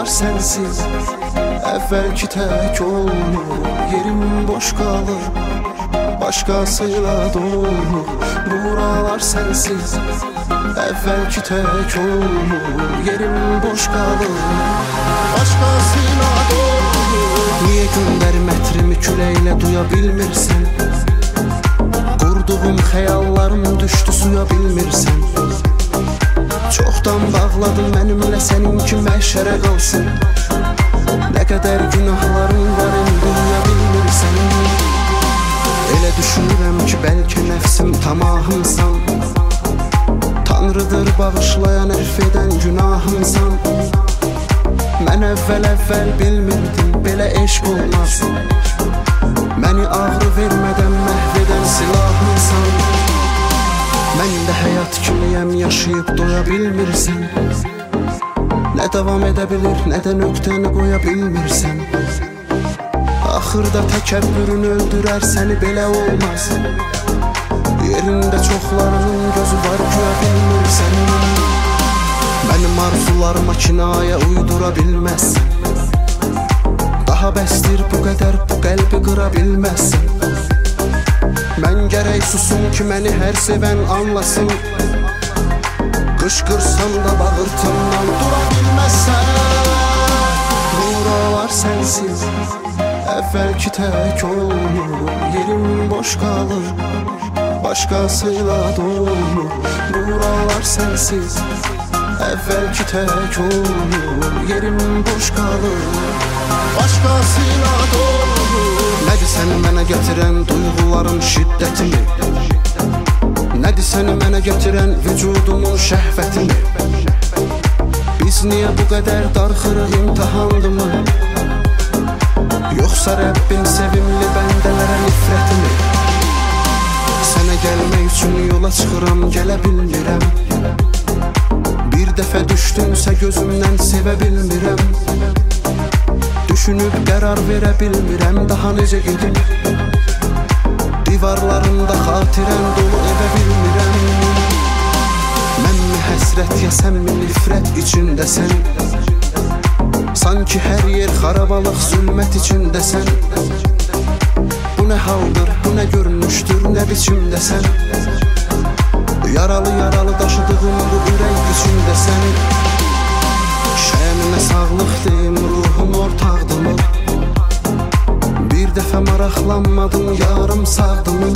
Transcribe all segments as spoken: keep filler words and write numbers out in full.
sensiz əvvəlki tək olmur. Yerim boş qalır, başqasıyla dolur. Buralar sensiz əvvəlki tək olmur. Yerim boş qalır, başqasıyla dolur. Niyə göndərim ətrimi küləklə duya bilmirsən? Qurduğum xəyallarım düşdü suya bilmirsən. Çoxdan bağladım mənimlə səninki məhşərə qalsın. Nə qədər günahların var indi duya bilmirsən. Elə düşünürəm ki bəlkə nəfsim tamahımsan. Tanrıdır bağışlayan, ərf edən günahımsan. Mən əvvəl-əvvəl bilmirdim belə eşq olmaz. Məni ağrı vermədən məhv edən silahımsan. Mən də həyat kimiyəm, yaşayıb doya bilmirsən. Nə davam edə bilir, nə də nöqtəni qoya bilmirsən. Axırda təkəbbürün öldürər səni, belə olmaz. Yerində çoxlarının gözü var, güya bilmirsən. Mənim arzularıma kinayə uydura bilməzsən. Daha bəsdir bu qədər, bu qəlbi qıra bilməzsən. Mən gərək susum ki məni hər sevən anlasın. Qışqırsam da bağırtımdan dura bilməzsən. Buralar sensiz əvvəlki tək olmur. Yerim boş qalır, başqasıyla dolur. Buralar sensiz əvvəlki tək olmur. Yerim boş qalır, başqasıyla dolur. Nədir səni mənə gətirən duyğuların şiddətini? Nədir səni mənə gətirən vücudumun şəhvətini? Biz niyə bu qədər darxırıq, imtihandımı? Yoxsa Rəbbin sevimli bəndələrə nifrətini? Sənə gəlmək üçün yola çıxıram, gələ bilmirəm. Bir dəfə düşdünsə gözümdən sevə bilmirəm. Düşünüb qərar verə bilmirəm, daha necə gedim? Divarlarında xatirən dolu evə bilmirəm. Mənmi həsrət, ya sənmi nifrət içindəsən? Sanki hər yer xarabalıq, zülmət içindəsən. Bu nə haldır, bu nə görünüşdür, nə biçimdəsən? Yaralı-yaralı daşıdığım bu ürək içindəsən. Şəminə sağlıq deyim, ruhum ortaqdımı? Bir dəfə maraqlanmadım, yarım sağdımı?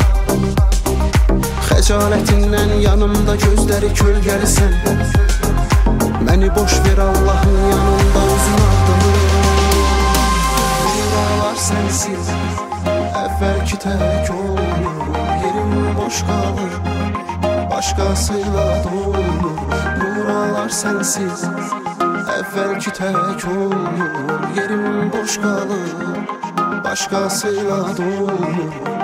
Xəcalətindən yanımda gözləri kölgəlisən. Məni boş ver Allahın yanında uzun ardımı. Buralar sensiz əvvəlki tək olmur. Yerim boş qalır, başqasıyla dolur. Buralar sensiz əvvəlki tək olmur. Yerim boş qalır, başqasıyla dolur.